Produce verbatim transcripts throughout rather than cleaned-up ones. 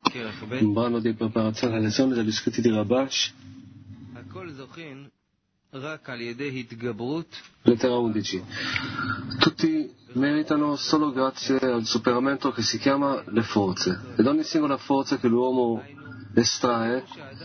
un brano di preparazione alle lezioni degli scritti di Rabash, lettera undici. Tutti meritano solo grazie al superamento che si chiama le forze, ed ogni singola forza che l'uomo estrae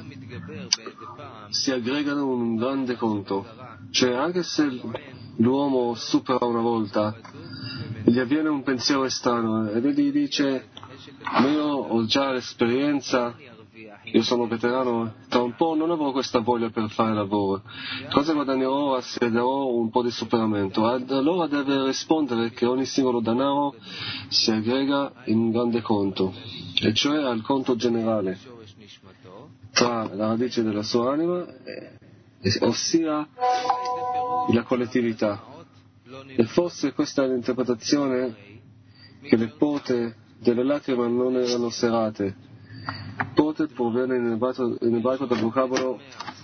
si aggregano in un grande conto. Cioè, anche se l'uomo supera una volta, gli avviene un pensiero strano ed egli dice: ma io ho già l'esperienza, io sono veterano, tra un po' non avrò questa voglia per fare lavoro, cosa guadagnerò se darò un po' di superamento? Allora deve rispondere che ogni singolo denaro si aggrega in un grande conto, e cioè al conto generale tra la radice della sua anima, ossia la collettività. E forse questa è l'interpretazione che le porte delle lacrime non erano serate. Porte proviene in ebraico, in ebraico dal vocabolo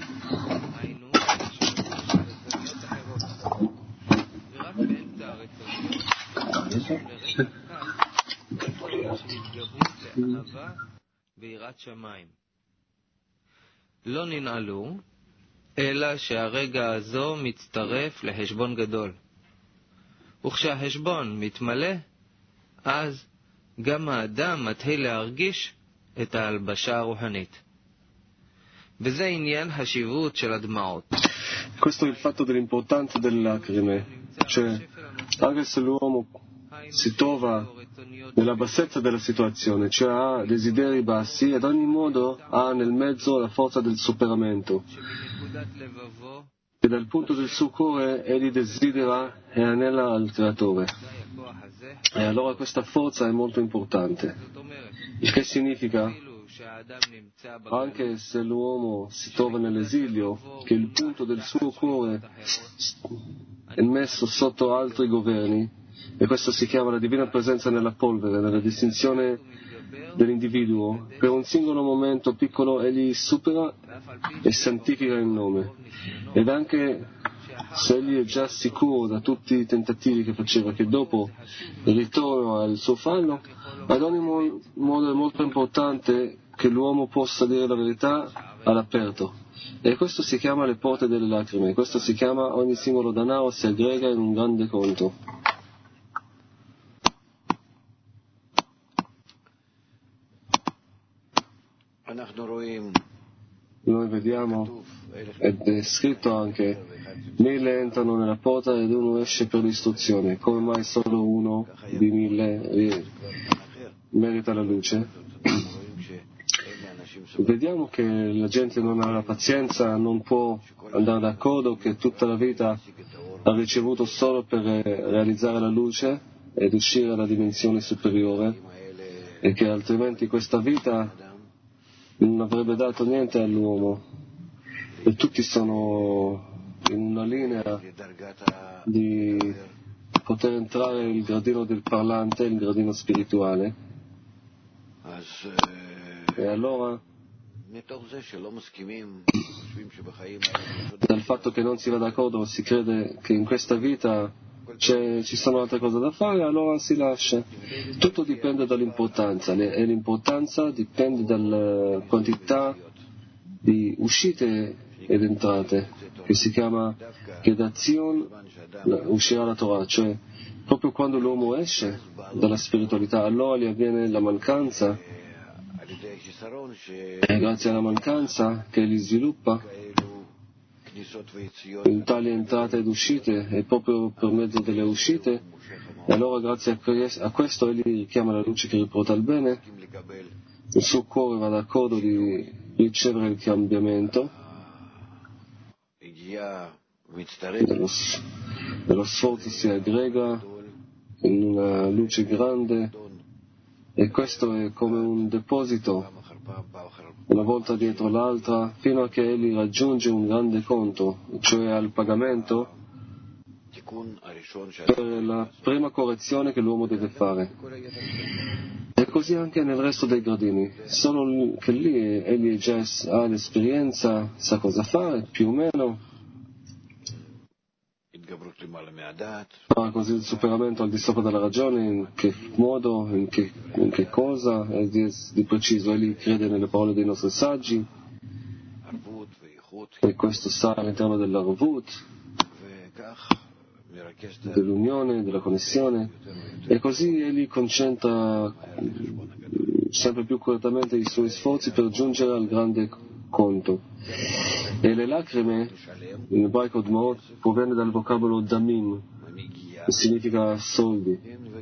לא ננעלו, אלא שהרגע הזו מצטרף לחשבון גדול. וכשהחשבון מתמלא, אז גם האדם מתחיל להרגיש את ההלבשה הרוחנית. וזה עניין השיבות של הדמעות. Questo è il fatto dell'importanza delle lacrime, cioè anche se l'uomo si trova nella bassezza della situazione, cioè ha desideri bassi, ad ogni modo ha nel mezzo la forza del superamento, e dal punto del suo cuore egli desidera e anela al Creatore, e allora questa forza è molto importante, il che significa anche se l'uomo si trova nell'esilio, che il punto del suo cuore è messo sotto altri governi, e questo si chiama la divina presenza nella polvere, nella distinzione dell'individuo. Per un singolo momento piccolo egli supera e santifica il nome, ed anche se egli è già sicuro da tutti i tentativi che faceva che dopo il ritorno al suo fallo, ad ogni modo è molto importante che l'uomo possa dire la verità all'aperto, e questo si chiama le porte delle lacrime, questo si chiama ogni singolo denaro si aggrega in un grande conto. Noi vediamo, ed è scritto anche, mille entrano nella porta ed uno esce per l'istruzione. Come mai solo uno di mille merita la luce? Vediamo che la gente non ha la pazienza, non può andare d'accordo, che tutta la vita ha ricevuto solo per realizzare la luce ed uscire dalla dimensione superiore, e che altrimenti questa vita non avrebbe dato niente all'uomo, e tutti sono in una linea di poter entrare il gradino del parlante, il gradino spirituale, e allora dal fatto che non si va d'accordo si crede che in questa vita c'è, ci sono altre cose da fare, allora si lascia. Tutto dipende dall'importanza, e l'importanza dipende dalla quantità di uscite ed entrate, che si chiama Kedazion, uscirà la Torah, cioè proprio quando l'uomo esce dalla spiritualità, allora gli avviene la mancanza, e grazie alla mancanza che egli sviluppa in tali entrate ed uscite, e proprio per mezzo delle uscite, e allora grazie a questo egli richiama la luce che riporta il bene, il suo cuore va d'accordo di ricevere il cambiamento, dello, dello sforzo si aggrega in una luce grande, e questo è come un deposito, una volta dietro l'altra, fino a che egli raggiunge un grande conto, cioè al pagamento per la prima correzione che l'uomo deve fare. E così anche nel resto dei gradini, solo che lì egli già ha l'esperienza, sa cosa fare, più o meno, fa così il superamento al di sopra della ragione, in che modo, in che, in che cosa, e di, di preciso. Egli crede nelle parole dei nostri saggi, e questo sta all'interno dell'arvut, dell'unione, della connessione, e così egli concentra sempre più correttamente i suoi sforzi per giungere al grande conto. E le lacrime, in ebraico dmaot, proviene dal vocabolo damim, che significa soldi,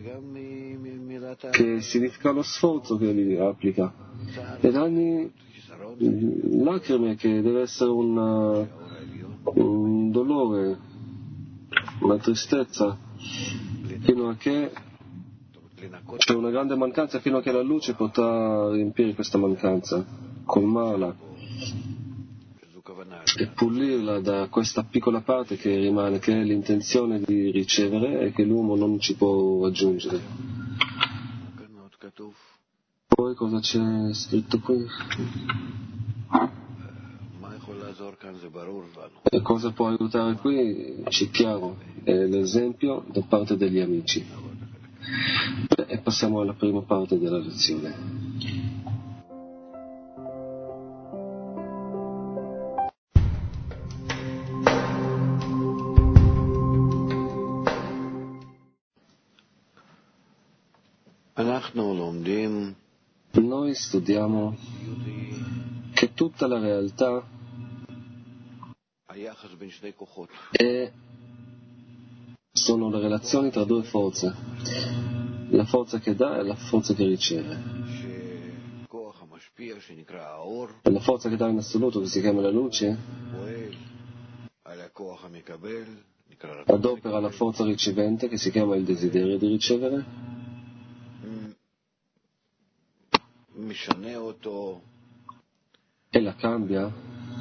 che significa lo sforzo che egli applica. Ed ogni lacrime che deve essere una, un dolore, una tristezza, fino a che c'è una grande mancanza, fino a che la luce potrà riempire questa mancanza, colmarla e pulirla da questa piccola parte che rimane, che è l'intenzione di ricevere e che l'uomo non ci può raggiungere. Poi cosa c'è scritto qui? E cosa può aiutare qui? C'è chiaro, è l'esempio da parte degli amici. E passiamo alla prima parte della lezione. Noi studiamo che tutta la realtà è, sono le relazioni tra due forze, la forza che dà e la forza che riceve. E la forza che dà in assoluto, che si chiama la luce, adopera la forza ricevente, che si chiama il desiderio di ricevere, e la cambia,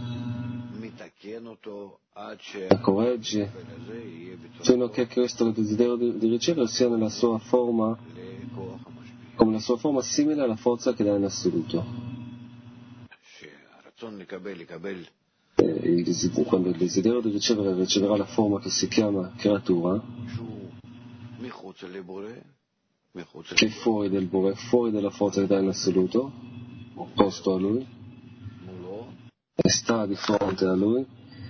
la corregge, fino a che questo desiderio di, di ricevere sia nella sua forma, come la sua forma simile alla forza che dà in assoluto. E il desiderio, quando il desiderio di ricevere riceverà la forma che si chiama creatura, che è fuori del Bore, fuori della forza che dà in assoluto, opposto a lui, e sta di fronte a lui,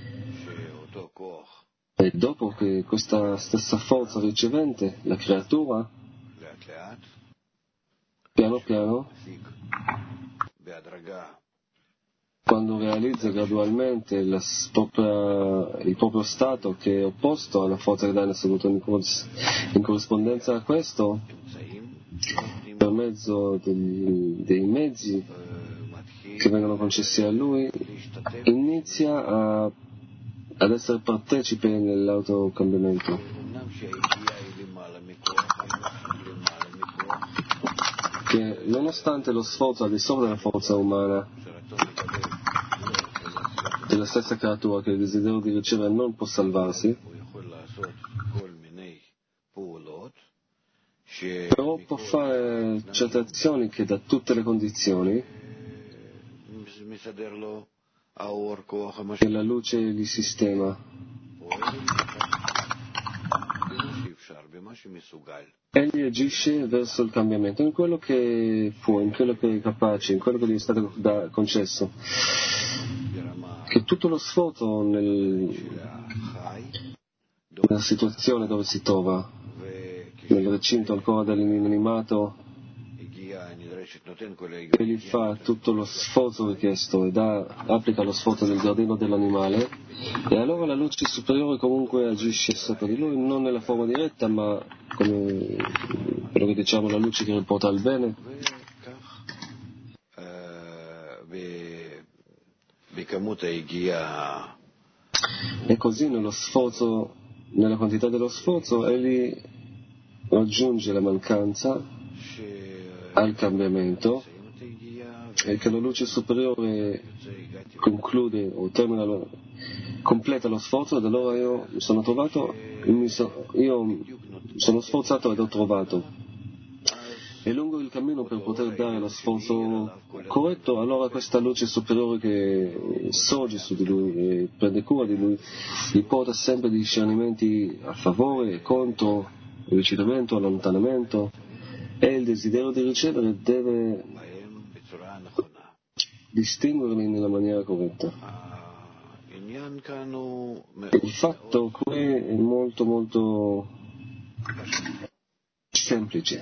e dopo che questa stessa forza ricevente, la creatura, piano piano, quando realizza gradualmente la propria, il proprio stato che è opposto alla forza che dà in assoluto, in corrispondenza a questo, per mezzo degli, dei mezzi che vengono concessi a lui, inizia a, ad essere partecipe nell'autocambiamento. Che nonostante lo sforzo al di sopra della forza umana, della stessa creatura, che il desiderio di ricevere non può salvarsi, però può fare certe azioni che da tutte le condizioni che la luce gli sistema. Egli agisce verso il cambiamento in quello che può, in quello che è capace, in quello che gli è stato da, concesso. Che tutto lo sforzo nel, nella situazione dove si trova, nel recinto ancora dell'inanimato, egli fa tutto lo sforzo richiesto e dà, applica lo sforzo nel giardino dell'animale, e allora la luce superiore comunque agisce sopra di lui, non nella forma diretta, ma come quello che diciamo la luce che riporta al bene. E così nello sforzo, nella quantità dello sforzo, egli raggiunge la mancanza al cambiamento, e che la luce superiore conclude o termina lo, completa lo sforzo, ed allora io mi sono trovato, mi so, io sono sforzato ed ho trovato. è lungo il cammino per poter dare lo sforzo corretto, allora questa luce superiore che sorge su di lui e prende cura di lui, gli porta sempre discernimenti a favore e contro, ricinamento, allontanamento, e il desiderio di ricevere deve distinguerli nella maniera corretta. Il fatto qui è molto molto semplice.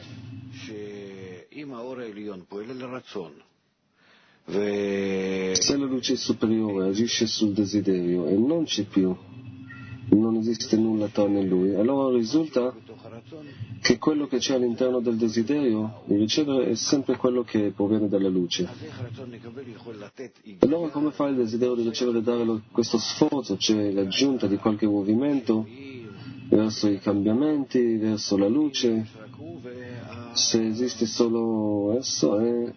Se la luce superiore agisce sul desiderio e non c'è più, non esiste nulla tranne lui, allora risulta che quello che c'è all'interno del desiderio di ricevere è sempre quello che proviene dalla luce. Allora come fa il desiderio di ricevere e dare questo sforzo? C'è l'aggiunta di qualche movimento verso i cambiamenti, verso la luce. Se esiste solo esso è,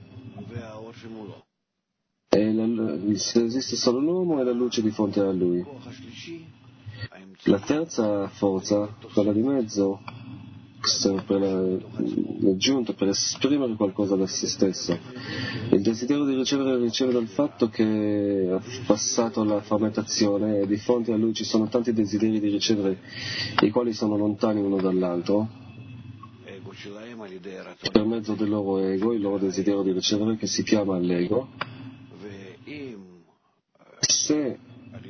è la, se esiste solo l'uomo è la luce di fronte a lui. La terza forza, quella di mezzo, per l'aggiunta, per esprimere qualcosa da se stesso. Il desiderio di ricevere riceve dal fatto che ha passato la frammentazione e di fronte a lui ci sono tanti desideri di ricevere, i quali sono lontani uno dall'altro, per mezzo del loro ego, il loro desiderio di ricevere che si chiama l'ego. Se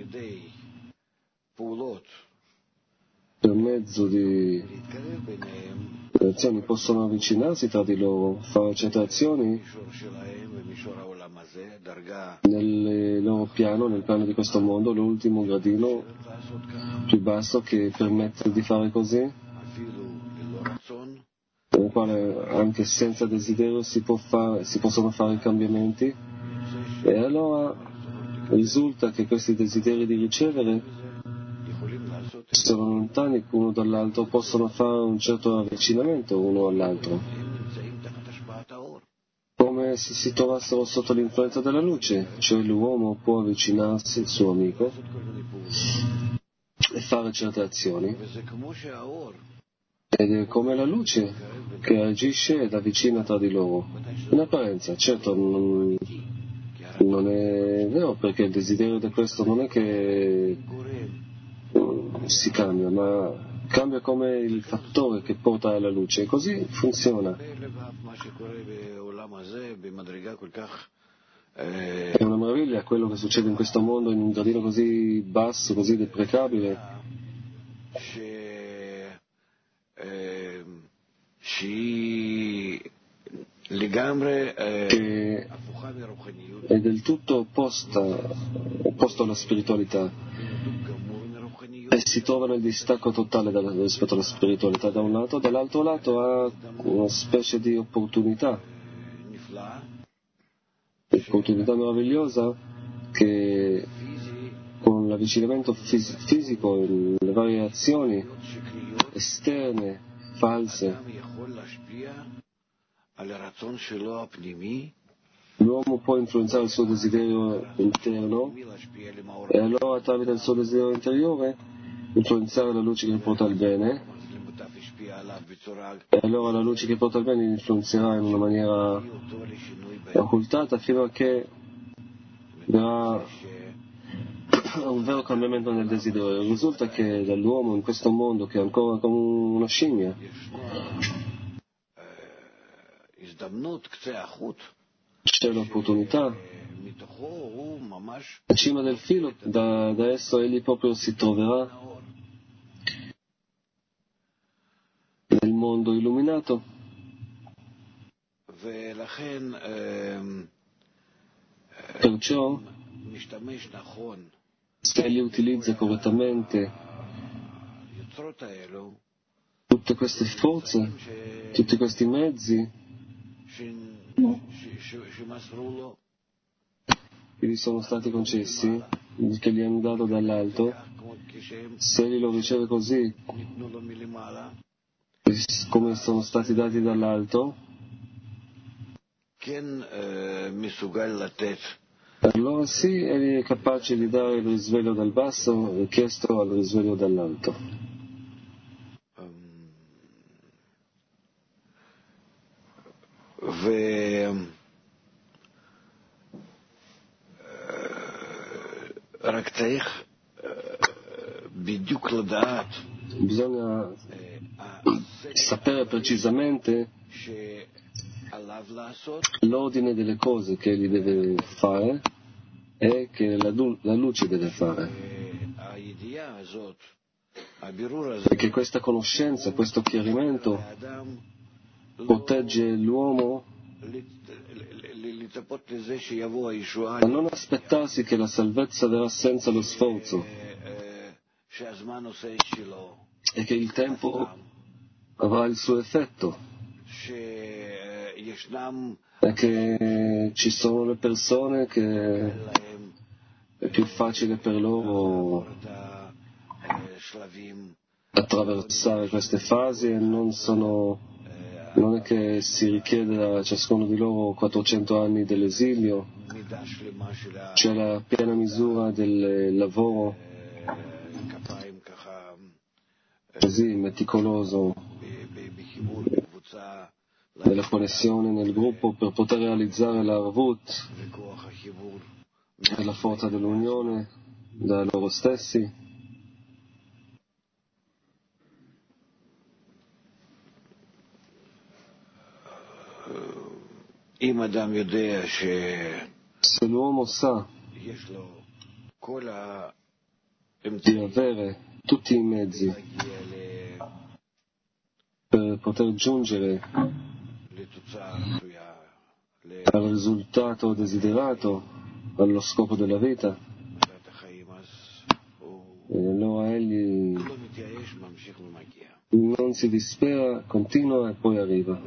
per mezzo di azioni possono avvicinarsi tra di loro, fare certe azioni nel loro piano, nel piano di questo mondo, l'ultimo gradino più basso che permette di fare così, nel quale anche senza desiderio si, può fare, si possono fare i cambiamenti, e allora risulta che questi desideri di ricevere sono lontani uno dall'altro, possono fare un certo avvicinamento uno all'altro, come se si trovassero sotto l'influenza della luce, cioè l'uomo può avvicinarsi al suo amico e fare certe azioni, ed è come la luce che agisce ed avvicina tra di loro. In apparenza, certo, non, non è vero, perché il desiderio di questo non è che si cambia, ma cambia come il fattore che porta alla luce, e così funziona. È una meraviglia quello che succede in questo mondo in un gradino così basso, così deprecabile, che è del tutto opposta, opposto alla spiritualità, e si trova nel distacco totale dalla, rispetto alla spiritualità da un lato, dall'altro lato ha una specie di opportunità, opportunità meravigliosa che con l'avvicinamento fis- fisico e le varie azioni esterne, false, l'uomo può influenzare il suo desiderio interno, e allora tramite il suo desiderio interiore influenzare la luce che porta al bene, e allora la luce che porta al bene influenzerà in una maniera occultata fino a che verrà un vero cambiamento nel desiderio. Risulta che dall'uomo in questo mondo, che è ancora come una scimmia, c'è l'opportunità, la cima del filo, da, da esso egli proprio si troverà nel mondo illuminato. Perciò, se egli utilizza correttamente tutte queste forze, tutti questi mezzi che gli sono stati concessi, che gli hanno dato dall'alto, se egli lo riceve così, come sono stati dati dall'alto, allora sì, egli è capace di dare il risveglio dal basso richiesto al risveglio dall'alto. Bisogna sapere precisamente l'ordine delle cose che egli deve fare e che la, la luce deve fare, e che questa conoscenza, questo chiarimento protegge l'uomo a non aspettarsi che la salvezza verrà senza lo sforzo e che il tempo avrà il suo effetto e che ci sono le persone che è più facile per loro attraversare queste fasi e non sono non è che si richiede a ciascuno di loro quattrocento anni dell'esilio, c'è la piena misura del lavoro così meticoloso della connessione nel gruppo per poter realizzare la Arvut e la forza dell'unione da loro stessi. Se l'uomo sa di avere tutti i mezzi per poter giungere al risultato desiderato, allo scopo della vita, e allora egli non si dispera, continua e poi arriva.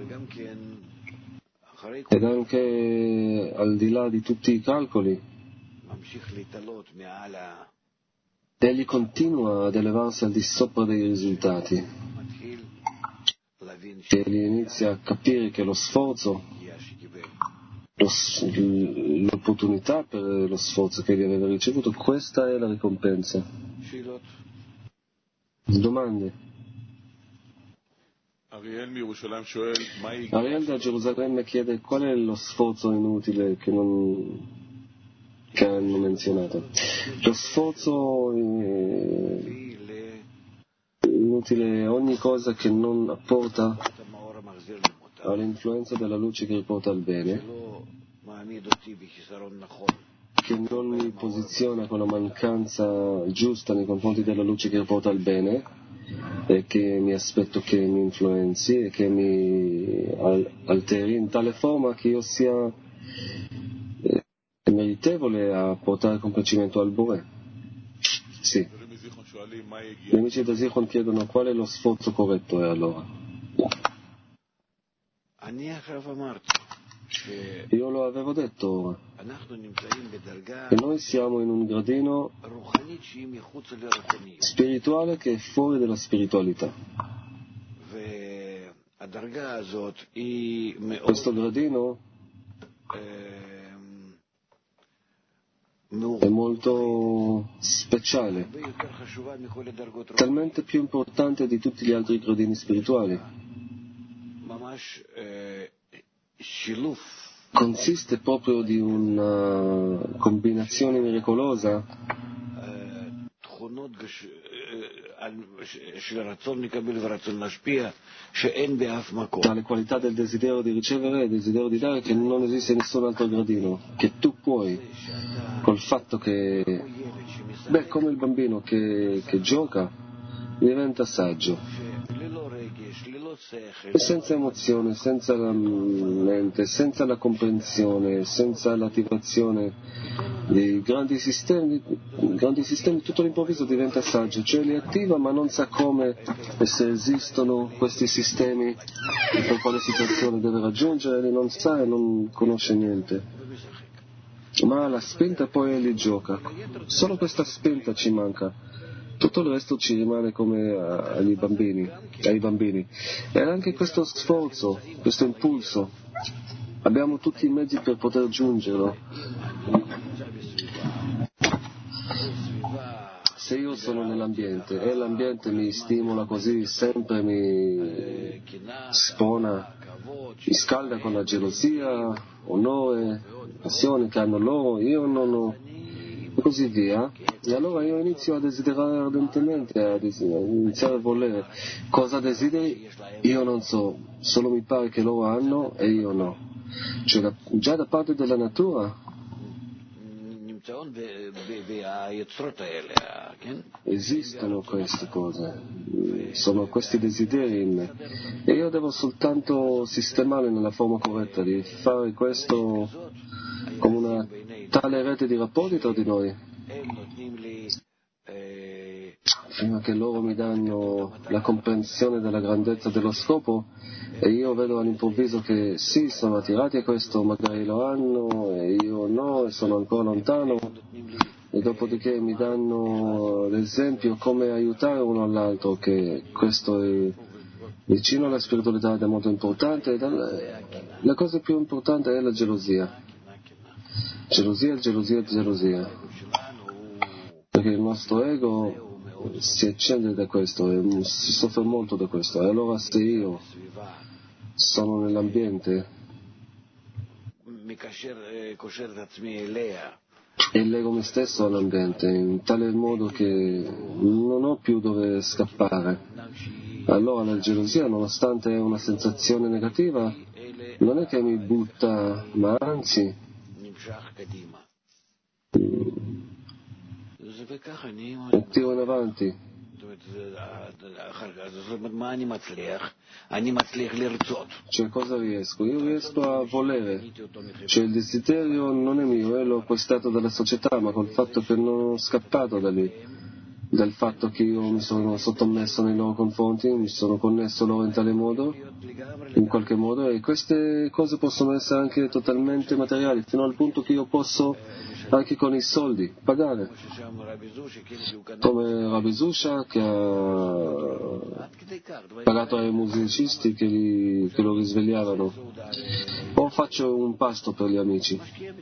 Ed anche al di là di tutti i calcoli, egli continua ad elevarsi al di sopra dei risultati. Egli inizia a capire che lo sforzo, lo, l'opportunità per lo sforzo che egli aveva ricevuto, questa è la ricompensa. Domande? Ariel da Gerusalemme chiede qual è lo sforzo inutile che, non, che hanno menzionato. Lo sforzo inutile è ogni cosa che non apporta all'influenza della luce che riporta al bene, che non mi posiziona con la mancanza giusta nei confronti della luce che riporta al bene, e che mi aspetto che mi influenzi e che mi alteri in tale forma che io sia eh, meritevole a portare complacimento al Bore. Sì. Gli amici da Zichron chiedono qual è lo sforzo corretto, e allora io lo avevo detto ora, che noi siamo in un gradino spirituale che è fuori dalla spiritualità. Questo gradino è molto speciale, talmente più importante di tutti gli altri gradini spirituali. Consiste proprio di una combinazione miracolosa tale qualità del desiderio di ricevere e del desiderio di dare che non esiste nessun altro gradino, che tu puoi, col fatto che, beh, come il bambino che, che gioca diventa saggio, e senza emozione, senza la mente, senza la comprensione, senza l'attivazione dei grandi sistemi, grandi sistemi, tutto all'improvviso diventa saggio, cioè li attiva ma non sa come e se esistono questi sistemi e per quale situazione deve raggiungere, non sa e non conosce niente, ma la spinta poi li gioca. Solo questa spinta ci manca. Tutto il resto ci rimane come ai bambini, ai bambini. E anche questo sforzo, questo impulso, abbiamo tutti i mezzi per poter giungerlo. Se io sono nell'ambiente e l'ambiente mi stimola così, sempre mi spona, mi scalda con la gelosia, onore, passione che hanno loro, io non ho e così via, e allora io inizio a desiderare ardentemente, a desiderare, iniziare a volere. Cosa desideri? Io non so, solo mi pare che loro hanno e io no. Cioè da, già da parte della natura esistono queste cose, sono questi desideri in me e io devo soltanto sistemarli nella forma corretta, di fare questo come una tale rete di rapporti tra di noi, prima che loro mi danno la comprensione della grandezza dello scopo e io vedo all'improvviso che sì, sono attirati a questo, magari lo hanno e io no e sono ancora lontano, e dopodiché mi danno l'esempio come aiutare uno all'altro, che questo è vicino alla spiritualità ed è molto importante. La cosa più importante è la gelosia. Gelosia, gelosia, gelosia. Perché il nostro ego si accende da questo e si soffre molto da questo. E allora se io sono nell'ambiente e lego me stesso all'ambiente in tale modo che non ho più dove scappare, allora la gelosia, nonostante è una sensazione negativa, non è che mi butta, ma anzi mi tiro in avanti. Cioè cosa riesco? Io riesco a volere, cioè il desiderio non è mio, è l'ho acquistato dalla società, ma col fatto che non ho scappato da lì, dal fatto che io mi sono sottomesso nei loro confronti, mi sono connesso loro in tale modo, in qualche modo, e queste cose possono essere anche totalmente materiali, fino al punto che io posso anche con i soldi pagare, come Rabbi Zusha che ha pagato ai musicisti che, li, che lo risvegliavano, o faccio un pasto per gli amici.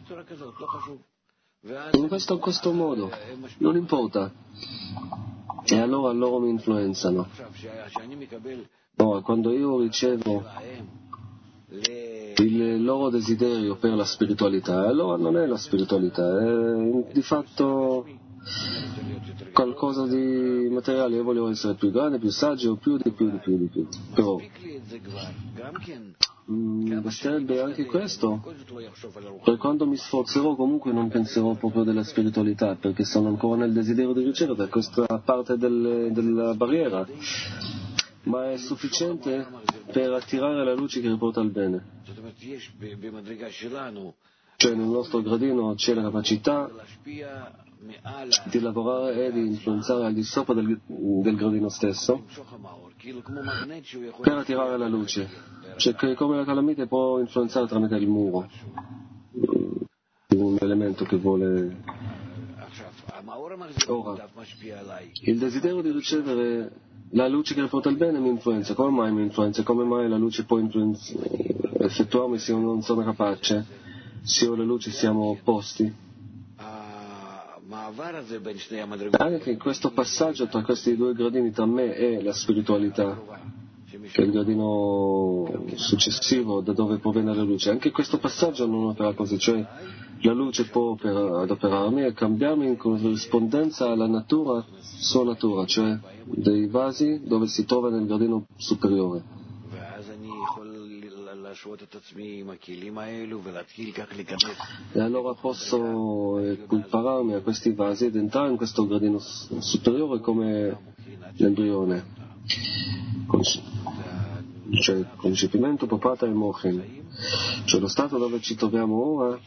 Investo in questo modo, non importa. E allora loro mi influenzano. Ora, quando io ricevo il loro desiderio per la spiritualità, allora non è la spiritualità, è di fatto qualcosa di materiale. Io voglio essere più grande, più saggio, più di più, di più, di più. Però mi basterebbe anche questo, per quando mi sforzerò comunque non penserò proprio della spiritualità, perché sono ancora nel desiderio di ricevere questa parte del, della barriera, ma è sufficiente per attirare la luce che riporta al bene. Cioè nel nostro gradino c'è la capacità di lavorare e di influenzare al di sopra del, del gradino stesso per attirare la luce, cioè che come la calamite può influenzare tramite il muro, un elemento che vuole. Ora, il desiderio di ricevere la luce che riporta il bene mi influenza. Come mai mi influenza? Come mai la luce può influenz- effettuarmi se io non sono capace, se io e la luce siamo opposti? Anche questo passaggio tra questi due gradini, tra me e la spiritualità, che è il gradino successivo da dove proviene la luce, anche questo passaggio non opera così, cioè la luce può opera, adoperarmi e cambiarmi in corrispondenza alla natura, sua natura, cioè dei vasi dove si trova nel gradino superiore. E allora posso equipararmi a questi vasi ed entrare in questo gradino superiore come l'embrione, cioè concepimento, papata e mochin, cioè lo stato dove ci troviamo ora.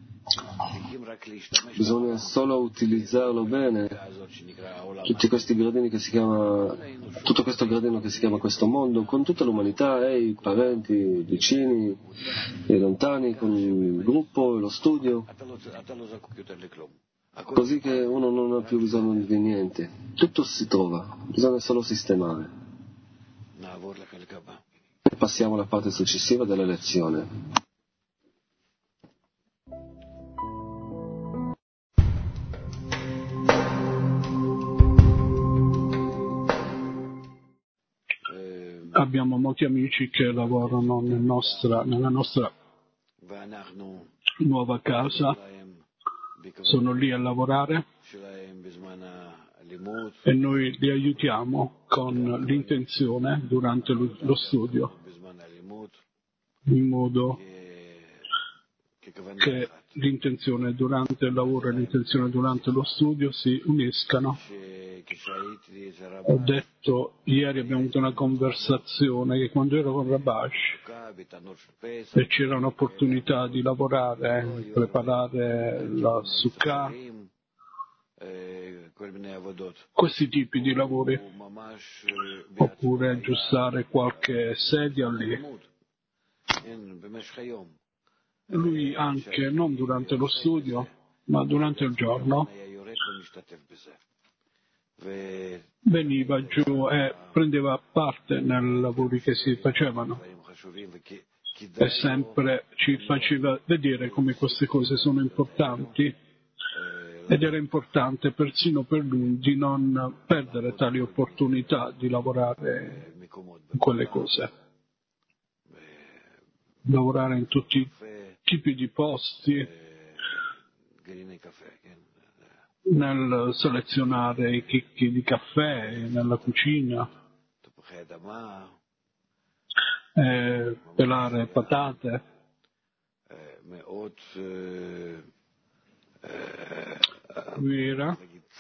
Bisogna solo utilizzarlo bene, tutti questi gradini che si chiama, tutto questo gradino che si chiama questo mondo, con tutta l'umanità e i parenti, i vicini, i lontani, con il gruppo, lo studio, così che uno non ha più bisogno di niente, tutto si trova, bisogna solo sistemare. E passiamo alla parte successiva della lezione. Abbiamo molti amici che lavorano nel nostra, nella nostra nuova casa sono lì a lavorare e noi li aiutiamo con l'intenzione durante lo studio, in modo che l'intenzione durante il lavoro e l'intenzione durante lo studio si uniscano. Ho detto, ieri abbiamo avuto una conversazione che quando ero con Rabash e c'era un'opportunità di lavorare, preparare la sukkah, questi tipi di lavori, oppure aggiustare qualche sedia lì. Lui anche, non durante lo studio, ma durante il giorno, veniva giù e prendeva parte nei lavori che si facevano e sempre ci faceva vedere come queste cose sono importanti, ed era importante persino per lui di non perdere tali opportunità di lavorare in quelle cose, lavorare in tutti i tipi di posti, nel selezionare i chicchi di caffè, nella cucina, eh, pelare patate, lui era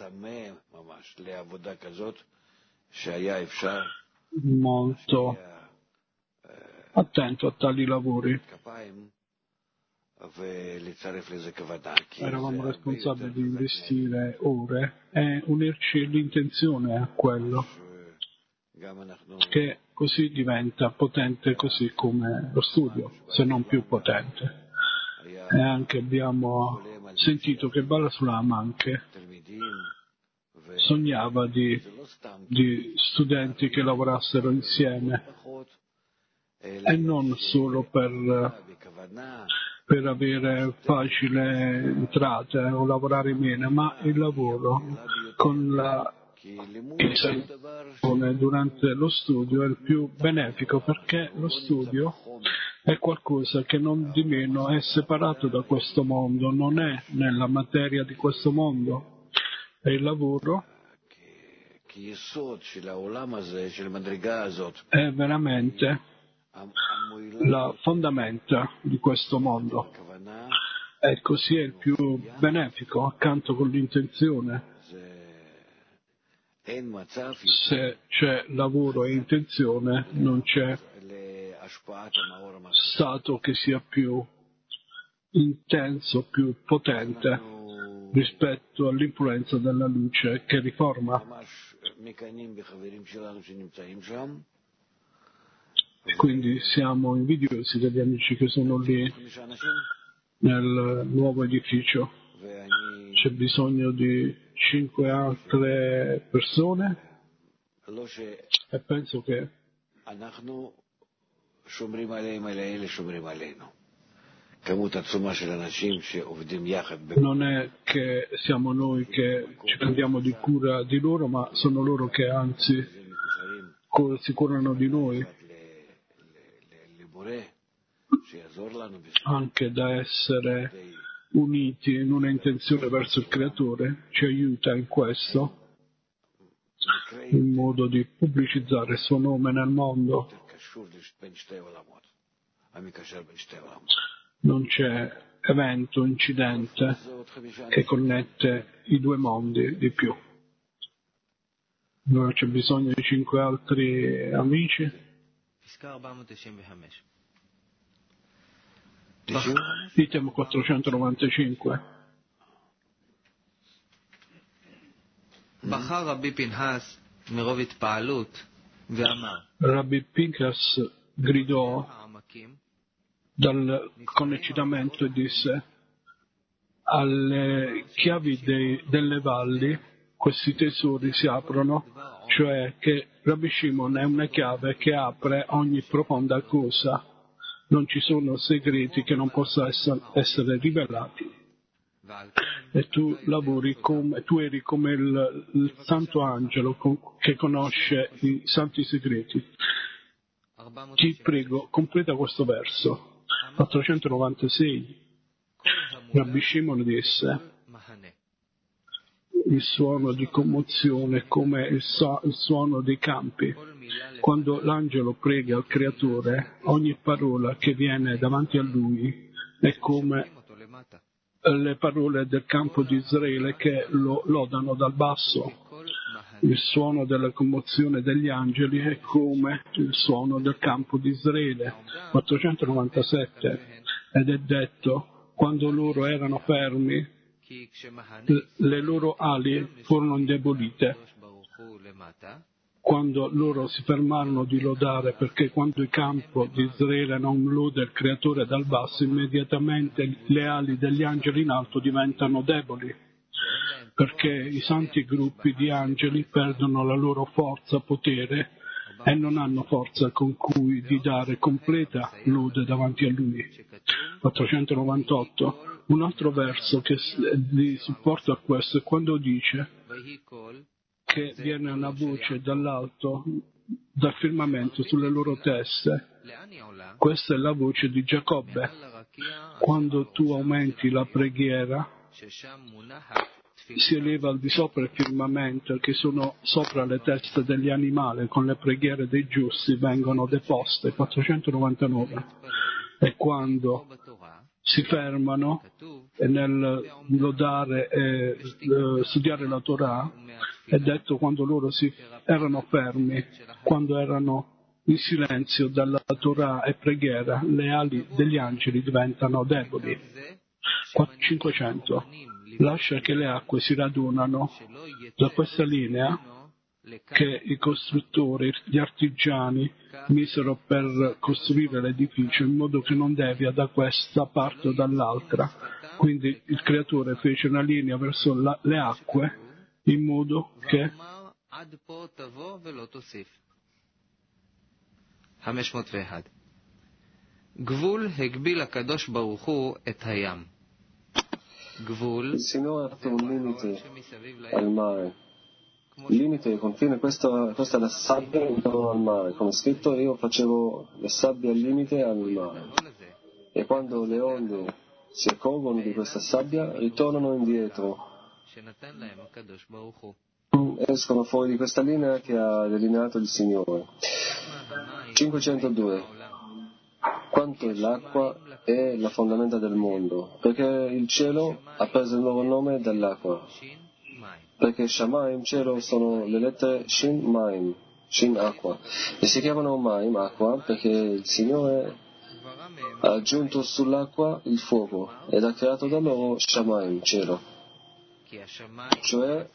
molto attento a tali lavori. Eravamo responsabili di investire ore e unirci l'intenzione a quello, che così diventa potente così come lo studio, se non più potente. E anche abbiamo sentito che Baal HaSulam anche sognava di, di studenti che lavorassero insieme e non solo per per avere facile entrate o lavorare bene, ma il lavoro con la intenzione durante lo studio è il più benefico, perché lo studio è qualcosa che non di meno è separato da questo mondo, non è nella materia di questo mondo, e il lavoro è veramente la fondamenta di questo mondo, e così è il più benefico accanto con l'intenzione. Se c'è lavoro e intenzione non c'è stato che sia più intenso, più potente rispetto all'influenza della luce che riforma. E quindi siamo invidiosi degli amici che sono lì nel nuovo edificio. C'è bisogno di cinque altre persone e penso che non è che siamo noi che ci prendiamo di cura di loro, ma sono loro che anzi si curano di noi, anche da essere uniti in una intenzione verso il Creatore ci aiuta in questo, in modo di pubblicizzare il suo nome nel mondo. Non c'è evento, incidente che connette i due mondi di più. Allora c'è bisogno di cinque altri amici. Item quattrocentonovantacinque. Rabbi Pinchas gridò dal, con eccitamento e disse: alle chiavi dei, delle valli questi tesori si aprono, cioè che Rabbi Shimon è una chiave che apre ogni profonda cosa. Non ci sono segreti che non possano essere rivelati. E tu lavori come, tu eri come il, il santo angelo che conosce i santi segreti. Ti prego, completa questo verso. quattrocentonovantasei. Rabbi Shimon disse: il suono di commozione è come il, so- il suono dei campi. Quando l'angelo prega al Creatore, ogni parola che viene davanti a lui è come le parole del campo di Israele che lo lodano dal basso. Il suono della commozione degli angeli è come il suono del campo di Israele. quattrocentonovantasette. Ed è detto: quando loro erano fermi, le loro ali furono indebolite. Quando loro si fermarono di lodare, perché quando il campo di Israele non lode il Creatore dal basso, immediatamente le ali degli angeli in alto diventano deboli, perché i santi gruppi di angeli perdono la loro forza, potere, e non hanno forza con cui di dare completa lode davanti a Lui. quattrocentonovantotto. Un altro verso che di supporto a questo è quando dice che viene una voce dall'alto, dal firmamento, sulle loro teste. Questa è la voce di Giacobbe. Quando tu aumenti la preghiera, si eleva al di sopra il firmamento, che sono sopra le teste degli animali, con le preghiere dei giusti vengono deposte. quattrocentonovantanove. E quando si fermano e nel lodare e eh, studiare la Torah, è detto quando loro si erano fermi, quando erano in silenzio dalla Torah e preghiera, le ali degli angeli diventano deboli. cinquecento. Lascia che le acque si radunano da questa linea che i costruttori, gli artigiani, misero per costruire l'edificio, in modo che non devia da questa parte o dall'altra. Quindi il Creatore fece una linea verso la, le acque, in modo che il Signore ha fatto un limite al mare. Il limite, il confine, questa, questa è la sabbia intorno al mare. Come scritto, io facevo le sabbie al limite al mare. E quando le onde si accorgono di questa sabbia, ritornano indietro. Escono fuori di questa linea che ha delineato il Signore. cinquecentodue. Quanto è l'acqua è la fondamenta del mondo, perché il cielo ha preso il loro nome dall'acqua. Perché Shamaim, cielo, sono le lettere Shin Maim, Shin acqua, e si chiamano Maim, acqua, perché il Signore ha aggiunto sull'acqua il fuoco ed ha creato da loro Shamaim, cielo, cioè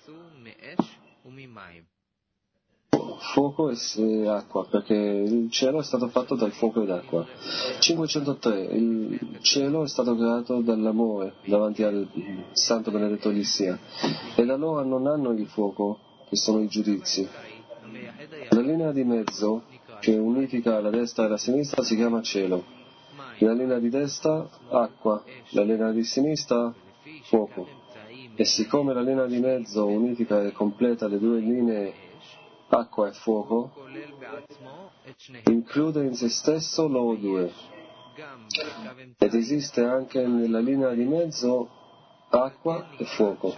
fuoco e acqua, perché il cielo è stato fatto dal fuoco ed acqua. cinquecentotre. Il cielo è stato creato dall'amore davanti al Santo Benedetto gli sia, e da loro non hanno il fuoco, che sono i giudizi. La linea di mezzo che unifica la destra e la sinistra si chiama cielo. La linea di destra acqua, la linea di sinistra fuoco. E siccome la linea di mezzo unifica e completa le due linee acqua e fuoco, include in se stesso loro due, ed esiste anche nella linea di mezzo acqua e fuoco,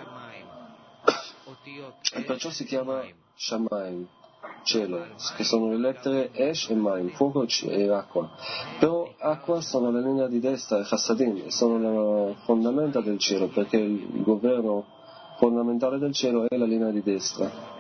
e perciò si chiama Shamaim, cielo, che sono le lettere Esh e Maim, fuoco e acqua. Però acqua sono la linea di destra e Chassadim, sono le fondamenta del cielo, perché il governo fondamentale del cielo è la linea di destra.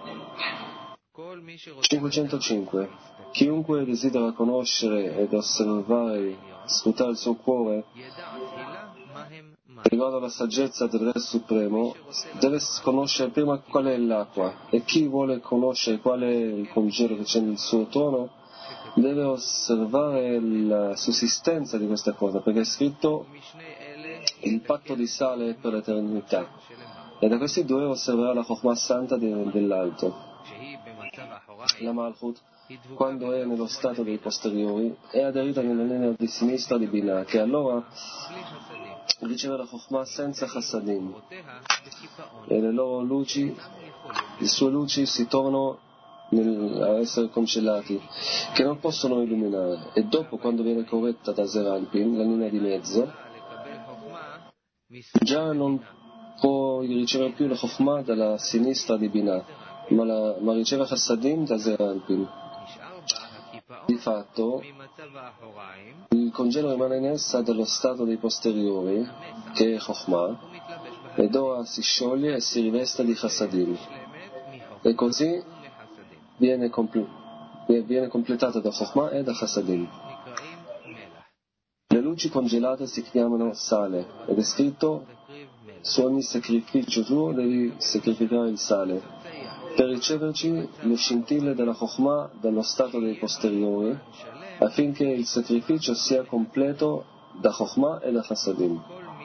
cinquecentocinque. Chiunque desidera conoscere ed osservare, scrutare il suo cuore riguardo alla saggezza del Re Supremo, deve conoscere prima qual è l'acqua, e chi vuole conoscere qual è il congedo che c'è nel suo trono deve osservare la sussistenza di questa cosa, perché è scritto il patto di sale per l'eternità, e da questi due osserverà la Chokhmah Santa dell'alto. La Malchut, quando è nello stato dei posteriori, è aderita nella linea di sinistra di Binah, che allora riceve la Chokhmah senza Chassadim, e le loro luci, le sue luci si tornano nel, a essere congelati, che non possono illuminare, e dopo, quando viene corretta da Zeranpin, la linea di mezzo, già non può ricevere più la Chokhmah dalla sinistra di Binah, ma, la, ma riceve Chassadim da Zeranpin. Di fatto, il congelo rimane in essa dello stato dei posteriori, che è Chokhmah, ed ora si scioglie e si riveste di Chassadim. E così viene, compl- viene completato da Chokhmah e da Chassadim. Le luci congelate si chiamano sale, ed è scritto: su ogni sacrificio tuo devi sacrificare il sale, per riceverci le scintille della Chokhmah dallo stato dei posteriori, affinché il sacrificio sia completo da Chokhmah e da Chassadim.